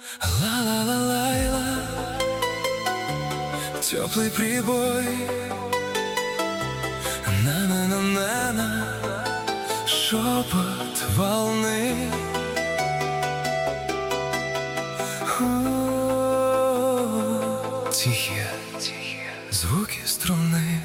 Ла-ла-ла-лайла, теплый прибой. На-на-на-на-на, шепот волны. Тихие звуки струны.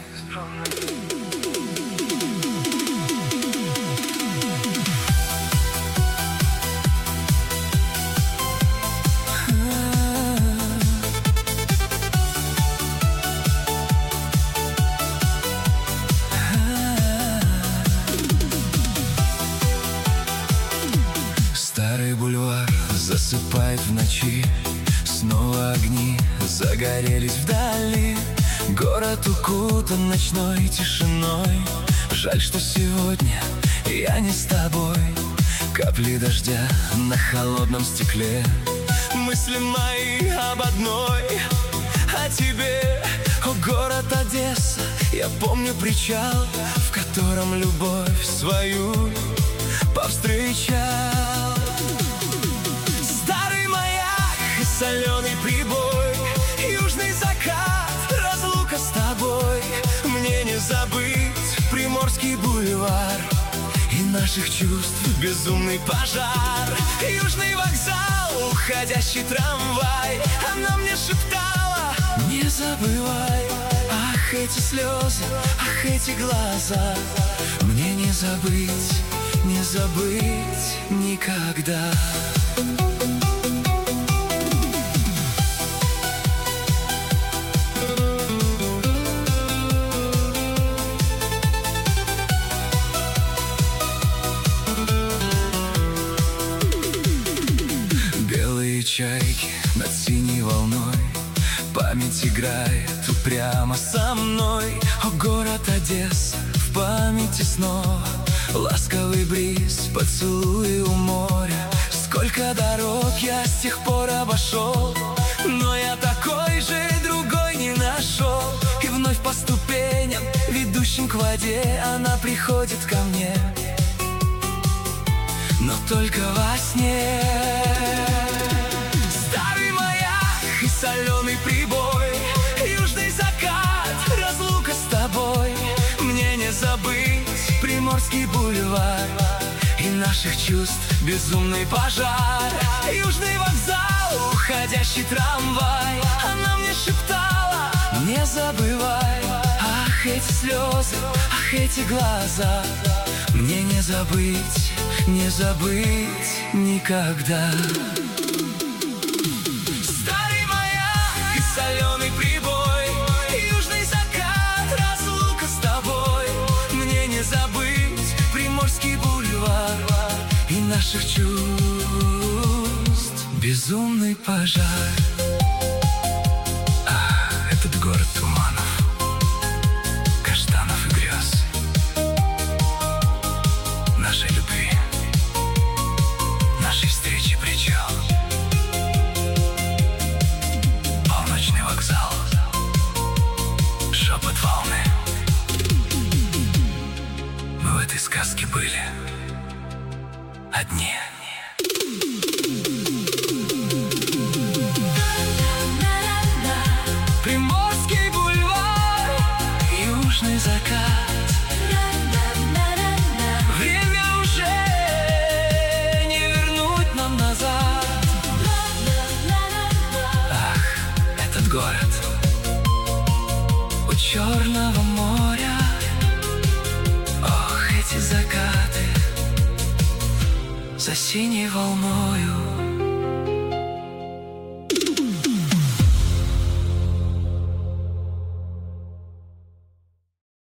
Старый бульвар засыпает в ночи. Снова огни загорелись вдали. Город укутан ночной тишиной. Жаль, что сегодня я не с тобой. Капли дождя на холодном стекле. Мысли мои об одной, о тебе. О, город Одесса, я помню причал, в котором любовь свою повстречал. Старый маяк и соленый прибой, южный закат, разлука с тобой. Мне не забыть Приморский бульвар и наших чувств безумный пожар. Южный вокзал, уходящий трамвай. Она мне шептала: не забывай. Ах, эти слезы, ах, эти глаза. Мне не забыть, не забыть никогда. Белые чайки над синей волной. Память играет упрямо со мной. О, город Одесса, в памяти снова. Ласковый бриз, поцелуи у моря. Сколько дорог я с тех пор обошел, но я такой же другой не нашел. И вновь по ступеням, ведущим к воде, она приходит ко мне, но только во сне. Старый маяк и соленый прибой, южный закат, разлука с тобой. Мне не забыть Приморский бульвар и наших чувств безумный пожар. Южный вокзал, уходящий трамвай. Она мне шептала: не забывай. Ах, эти слезы, ах, эти глаза. Мне не забыть, не забыть никогда. Старый маяк и соленый прибой, южный закат, разлука с тобой. Мне не забыть Приморский бульвар и наших чувств безумный пожар. Этот город туманов, каштанов и грез, нашей любви, нашей встречи причал. Полночный вокзал, шепот волны. Мы в этой сказке были одни. Приморский бульвар, южный закат. Время уже не вернуть нам назад. Ах, этот город у Черного моря. Ох, эти закаты за синей волною.